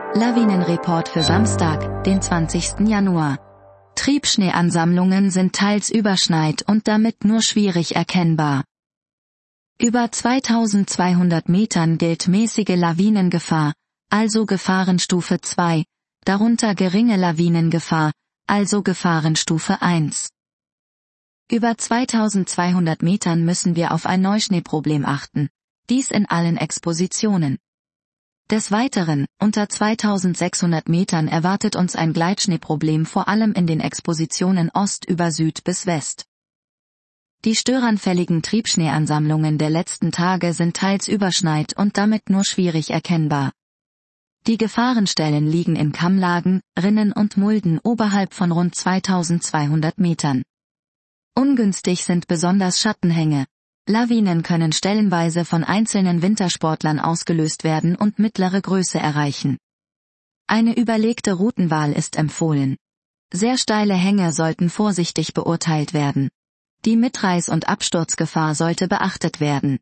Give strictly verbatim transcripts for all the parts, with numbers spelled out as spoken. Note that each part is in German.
Lawinenreport für Samstag, den zwanzigsten Januar. Triebschneeansammlungen sind teils überschneit und damit nur schwierig erkennbar. Über zweitausendzweihundert Metern gilt mäßige Lawinengefahr, also Gefahrenstufe zwei, darunter geringe Lawinengefahr, also Gefahrenstufe eins. Über zweitausendzweihundert Metern müssen wir auf ein Neuschneeproblem achten, dies in allen Expositionen. Des Weiteren, unter zweitausendsechshundert Metern erwartet uns ein Gleitschneeproblem vor allem in den Expositionen Ost über Süd bis West. Die störanfälligen Triebschneeansammlungen der letzten Tage sind teils überschneit und damit nur schwierig erkennbar. Die Gefahrenstellen liegen in Kammlagen, Rinnen und Mulden oberhalb von rund zweitausendzweihundert Metern. Ungünstig sind besonders Schattenhänge. Lawinen können stellenweise von einzelnen Wintersportlern ausgelöst werden und mittlere Größe erreichen. Eine überlegte Routenwahl ist empfohlen. Sehr steile Hänge sollten vorsichtig beurteilt werden. Die Mitreiß- und Absturzgefahr sollte beachtet werden.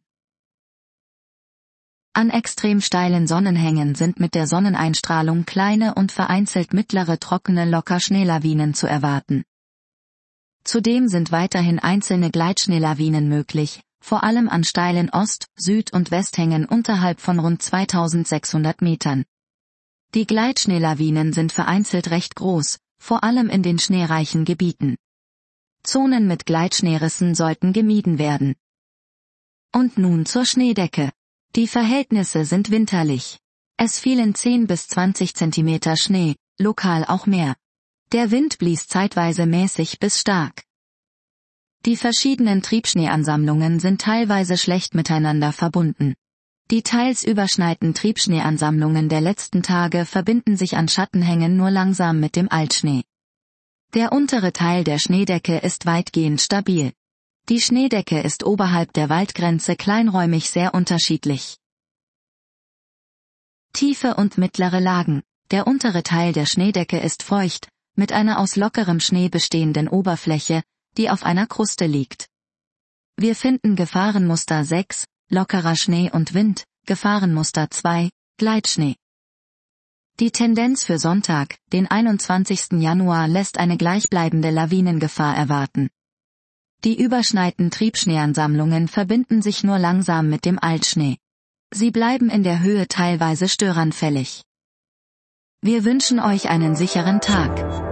An extrem steilen Sonnenhängen sind mit der Sonneneinstrahlung kleine und vereinzelt mittlere trockene Locker-Schneelawinen zu erwarten. Zudem sind weiterhin einzelne Gleitschneelawinen möglich, vor allem an steilen Ost-, Süd- und Westhängen unterhalb von rund zweitausendsechshundert Metern. Die Gleitschneelawinen sind vereinzelt recht groß, vor allem in den schneereichen Gebieten. Zonen mit Gleitschneerissen sollten gemieden werden. Und nun zur Schneedecke. Die Verhältnisse sind winterlich. Es fielen zehn bis zwanzig Zentimeter Schnee, lokal auch mehr. Der Wind blies zeitweise mäßig bis stark. Die verschiedenen Triebschneeansammlungen sind teilweise schlecht miteinander verbunden. Die teils überschneiten Triebschneeansammlungen der letzten Tage verbinden sich an Schattenhängen nur langsam mit dem Altschnee. Der untere Teil der Schneedecke ist weitgehend stabil. Die Schneedecke ist oberhalb der Waldgrenze kleinräumig sehr unterschiedlich. Tiefe und mittlere Lagen. Der untere Teil der Schneedecke ist feucht, mit einer aus lockerem Schnee bestehenden Oberfläche, die auf einer Kruste liegt. Wir finden Gefahrenmuster sechs, lockerer Schnee und Wind, Gefahrenmuster zwei, Gleitschnee. Die Tendenz für Sonntag, den einundzwanzigsten Januar, lässt eine gleichbleibende Lawinengefahr erwarten. Die überschneiten Triebschneeansammlungen verbinden sich nur langsam mit dem Altschnee. Sie bleiben in der Höhe teilweise störanfällig. Wir wünschen euch einen sicheren Tag.